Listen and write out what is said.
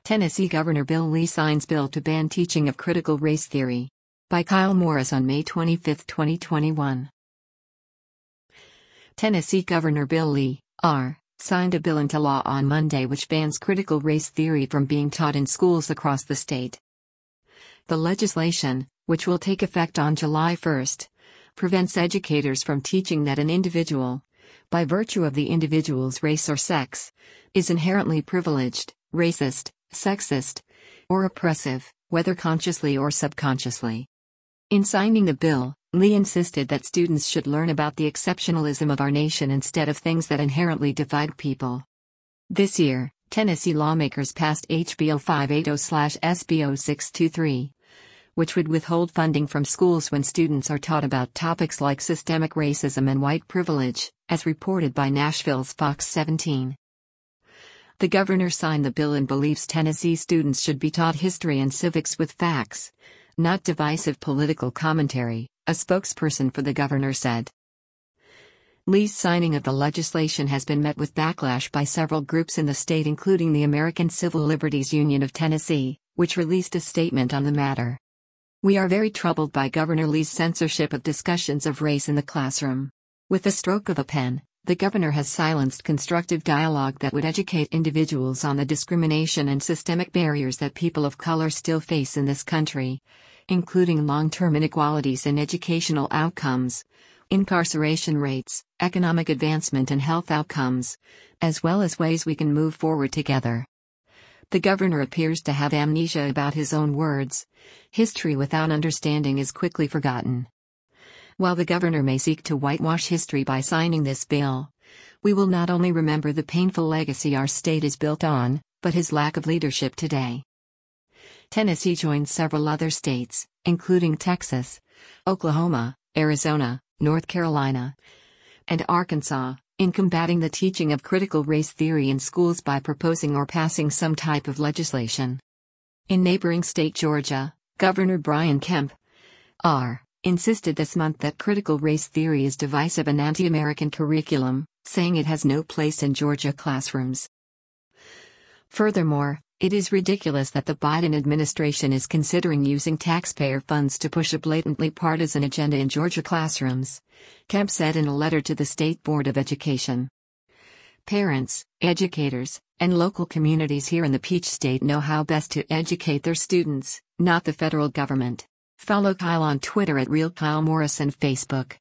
Tennessee Governor Bill Lee signs bill to ban teaching of critical race theory. By Kyle Morris on May 25, 2021. Tennessee Governor Bill Lee, R., signed a bill into law on Monday which bans critical race theory from being taught in schools across the state. The legislation, which will take effect on July 1, prevents educators from teaching that an individual, by virtue of the individual's race or sex, is inherently privileged, racist, sexist, or oppressive, whether consciously or subconsciously. In signing the bill, Lee insisted that students should learn about the exceptionalism of our nation instead of things that inherently divide people. This year, Tennessee lawmakers passed HB 0580/SB 0623, which would withhold funding from schools when students are taught about topics like systemic racism and white privilege, as reported by Nashville's Fox 17. The governor signed the bill and believes Tennessee students should be taught history and civics with facts, not divisive political commentary, a spokesperson for the governor said. Lee's signing of the legislation has been met with backlash by several groups in the state, including the American Civil Liberties Union of Tennessee, which released a statement on the matter. "We are very troubled by Governor Lee's censorship of discussions of race in the classroom. With the stroke of a pen, the governor has silenced constructive dialogue that would educate individuals on the discrimination and systemic barriers that people of color still face in this country, including long-term inequalities in educational outcomes, incarceration rates, economic advancement and health outcomes, as well as ways we can move forward together." The governor appears to have amnesia about his own words. History without understanding is quickly forgotten. While the governor may seek to whitewash history by signing this bill, we will not only remember the painful legacy our state is built on, but his lack of leadership today. Tennessee joins several other states, including Texas, Oklahoma, Arizona, North Carolina, and Arkansas, in combating the teaching of critical race theory in schools by proposing or passing some type of legislation. In neighboring state Georgia, Governor Brian Kemp, R., insisted this month that critical race theory is divisive and anti-American curriculum, saying it has no place in Georgia classrooms. Furthermore, it is ridiculous that the Biden administration is considering using taxpayer funds to push a blatantly partisan agenda in Georgia classrooms, Kemp said in a letter to the State Board of Education. Parents, educators, and local communities here in the Peach State know how best to educate their students, not the federal government. Follow Kyle on Twitter at RealKyleMorris and Facebook.